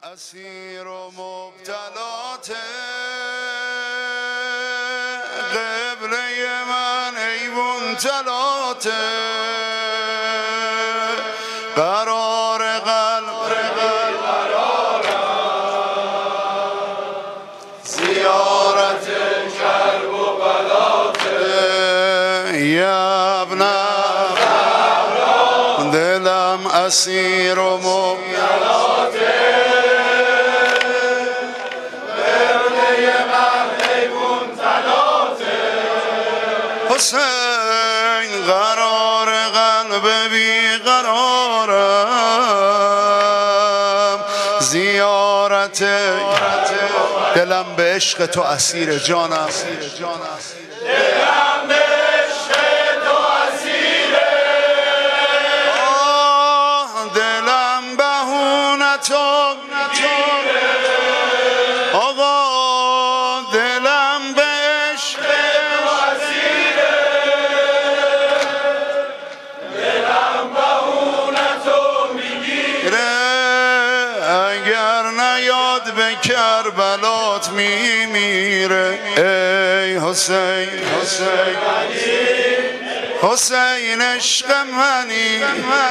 اسیر و مبتلات قبله من ایوون تلات قرار قلب زیارت کرب و بلات یبنم دلم اسیر و مبتلات حسین قرار قلب بی قرارم زیارت دلم به عشق تو اسیر جانم دلم به عشق تو اسیره دلم بهونتو میگیره آقا دلم به عشق تو اسیره دلم بهونتو میگیره اگر نیاد به کربلات میمیره ای حسین حسین عشق منی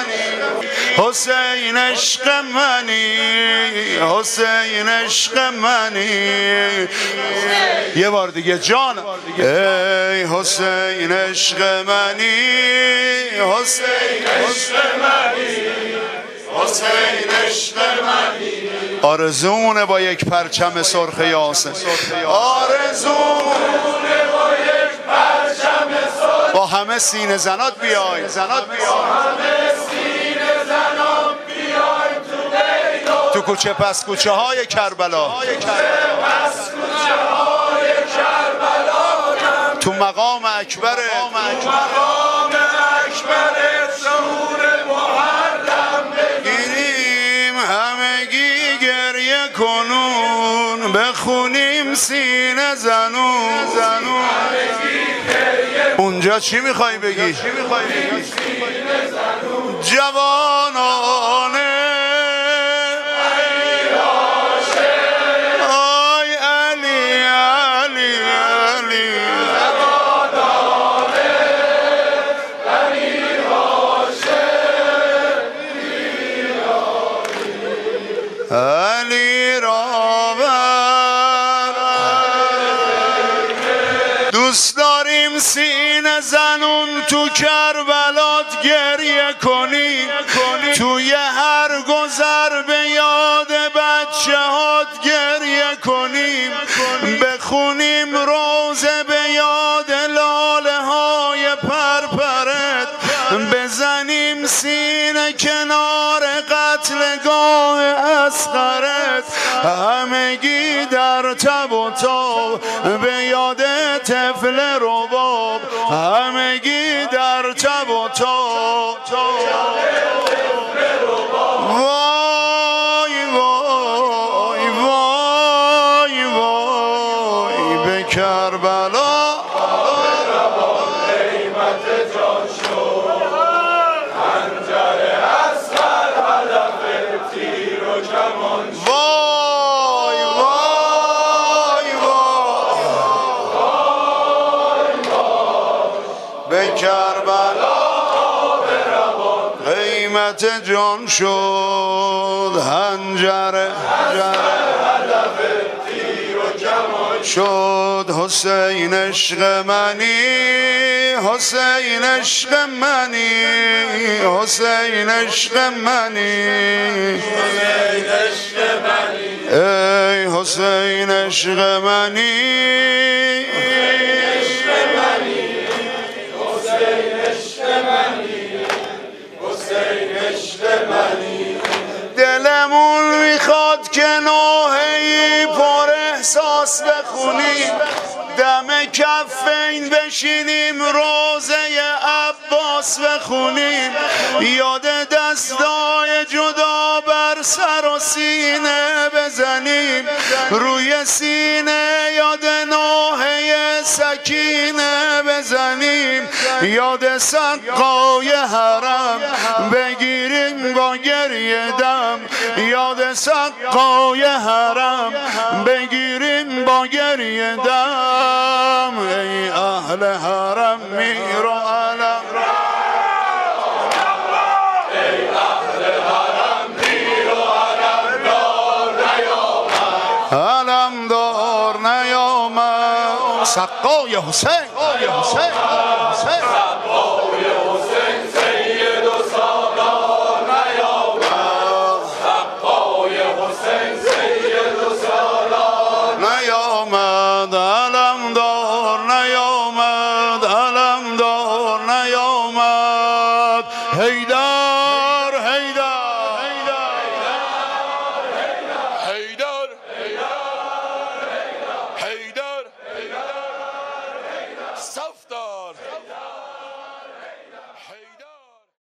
حسین عشق منی حسین عشق منی یه بار دیگه جان ای حسین عشق منی حسین عشق منی حسین عشق منی آرزونه با یک پرچم سرخ یاسین آرزونه با یک پرچم سرخ با همه سینه زنات بیای تو کوچه پس کوچه های کربلا تو مقام اکبر ظهور محرم بگیریم همگی گریه کنون بخونیم سینه زنون اونجا چی میخوای بگی؟ جوانانه آی علی علی علی علی راور دوست داریم سینه زنون تو کربلات گریه کنی توی هر گذر به یاد بچه هات گریه کنیم بخونیم روزه به یاد لاله های پرپرت بزنیم سینه کنار قتلگاه اصغرت همگی در تب و تاب به یاد طفل رباب همگی در تب و تاب وای وای وای وای به کربلا قیمت جان شد خنجر اصغر هدف تیر و کمان شد وای وای وای به کربلا قیمت جان شد خنجر هدف تیر و کمان شد حسین عشق منی حسین عشق منی حسین عشق منی ای حسین عشق منی دلمون میخواد که نوحه‌ای پر احساس بخونیم دم کفین بشینیم روزه عباس بخونیم، یاد دستای جدا بر سر و سینه بزنیم، روی سینه یاد نوحه سکینه بزنیم، یاد سقای حرم بگیریم با گریه دم، یاد سقای حرم بگیریم با گریه دم. ای اهل حرم میر و علم، ای اهل حرم میر و علم دار نیامد، علم دار نیامد. سقای حسین، سقای حسین سید و سالار نیامد، سقای حسین سید و سالار نیامد، علم دار نیامد، علم دار نیامد. حیدر حیدر